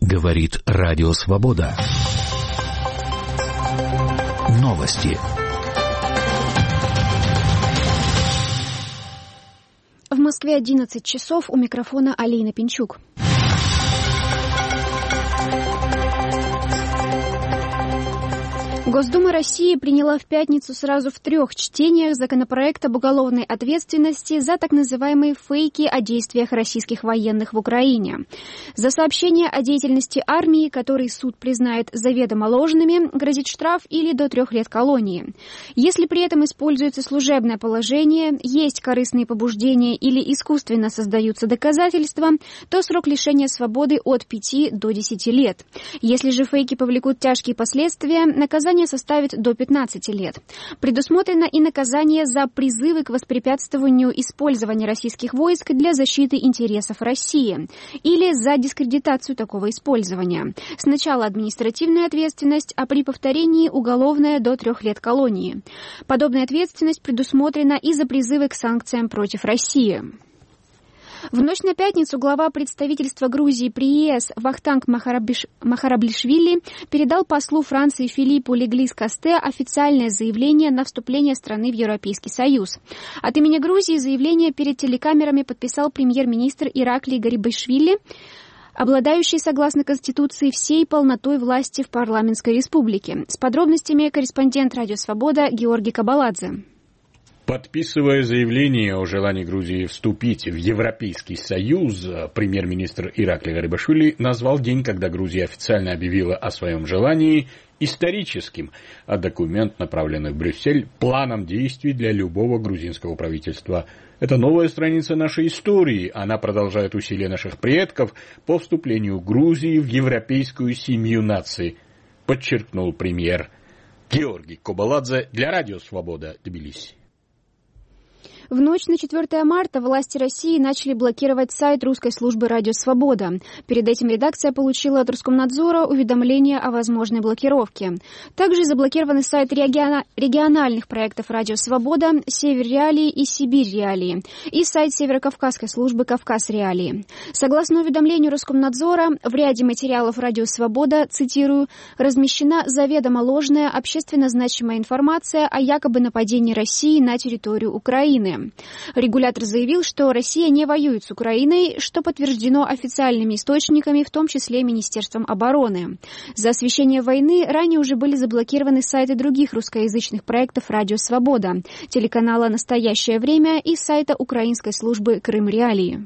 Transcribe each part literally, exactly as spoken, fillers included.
Говорит Радио Свобода. Новости. В Москве одиннадцать часов, у микрофона Алина Пинчук. Госдума России приняла в пятницу сразу в трех чтениях законопроект об уголовной ответственности за так называемые фейки о действиях российских военных в Украине. За сообщения о деятельности армии, которые суд признает заведомо ложными, грозит штраф или до трех лет колонии. Если при этом используется служебное положение, есть корыстные побуждения или искусственно создаются доказательства, то срок лишения свободы от пяти до десяти лет. Если же фейки повлекут тяжкие последствия, наказание составит до пятнадцати лет. Предусмотрено и наказание за призывы к воспрепятствованию использования российских войск для защиты интересов России или за дискредитацию такого использования. Сначала административная ответственность, а при повторении уголовная до трех лет колонии. Подобная ответственность предусмотрена и за призывы к санкциям против России. В ночь на пятницу глава представительства Грузии при ЕС Вахтанг Махарабиш... Махараблишвили передал послу Франции Филиппу Леглис-Касте официальное заявление на вступление страны в Европейский Союз. От имени Грузии заявление перед телекамерами подписал премьер-министр Ираклий Гарибашвили, обладающий, согласно Конституции, всей полнотой власти в парламентской республике. С подробностями корреспондент Радио Свобода Георгий Кабаладзе. Подписывая заявление о желании Грузии вступить в Европейский Союз, премьер-министр Ираклий Гарибашвили назвал день, когда Грузия официально объявила о своем желании, историческим, а документ, направленный в Брюссель, планом действий для любого грузинского правительства. Это новая страница нашей истории. Она продолжает усилия наших предков по вступлению Грузии в европейскую семью наций, подчеркнул премьер. Георгий Кабаладзе для Радио Свобода, Тбилиси. В ночь на четвёртое марта власти России начали блокировать сайт русской службы «Радио Свобода». Перед этим редакция получила от Роскомнадзора уведомление о возможной блокировке. Также заблокированы сайты региона... региональных проектов «Радио Свобода», «Север Реалии» и «Сибирь Реалии» и сайт Северокавказской службы «Кавказ Реалии». Согласно уведомлению Роскомнадзора, в ряде материалов «Радио Свобода», цитирую, размещена заведомо ложная общественно значимая информация о якобы нападении России на территорию Украины. Регулятор заявил, что Россия не воюет с Украиной, что подтверждено официальными источниками, в том числе Министерством обороны. За освещение войны ранее уже были заблокированы сайты других русскоязычных проектов «Радио Свобода», телеканала «Настоящее время» и сайта украинской службы «Крым Реалии».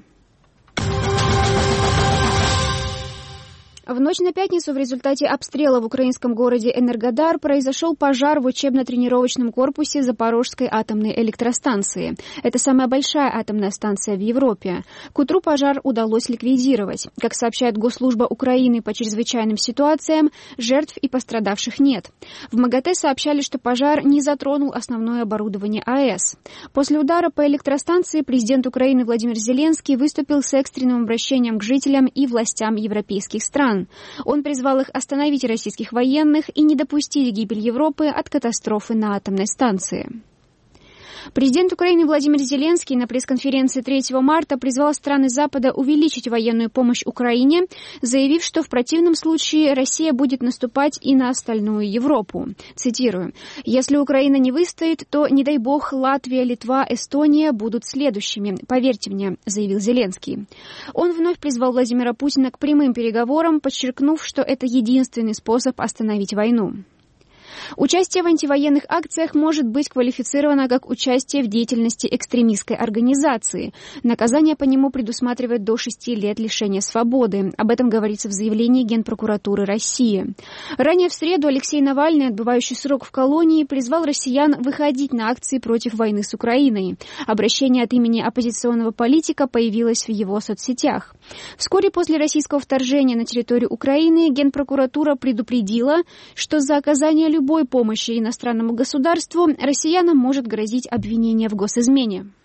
В ночь на пятницу в результате обстрела в украинском городе Энергодар произошел пожар в учебно-тренировочном корпусе Запорожской атомной электростанции. Это самая большая атомная станция в Европе. К утру пожар удалось ликвидировать. Как сообщает Госслужба Украины по чрезвычайным ситуациям, жертв и пострадавших нет. В МАГАТЭ сообщали, что пожар не затронул основное оборудование АЭС. После удара по электростанции президент Украины Владимир Зеленский выступил с экстренным обращением к жителям и властям европейских стран. Он призвал их остановить российских военных и не допустить гибель Европы от катастрофы на атомной станции. Президент Украины Владимир Зеленский на пресс-конференции третьего марта призвал страны Запада увеличить военную помощь Украине, заявив, что в противном случае Россия будет наступать и на остальную Европу. Цитирую. «Если Украина не выстоит, то, не дай бог, Латвия, Литва, Эстония будут следующими. Поверьте мне», — заявил Зеленский. Он вновь призвал Владимира Путина к прямым переговорам, подчеркнув, что это единственный способ остановить войну. Участие в антивоенных акциях может быть квалифицировано как участие в деятельности экстремистской организации. Наказание по нему предусматривает до шести лет лишения свободы. Об этом говорится в заявлении Генпрокуратуры России. Ранее в среду Алексей Навальный, отбывающий срок в колонии, призвал россиян выходить на акции против войны с Украиной. Обращение от имени оппозиционного политика появилось в его соцсетях. Вскоре после российского вторжения на территорию Украины Генпрокуратура предупредила, что за оказание любой помощи иностранному государству россиянам может грозить обвинение в госизмене.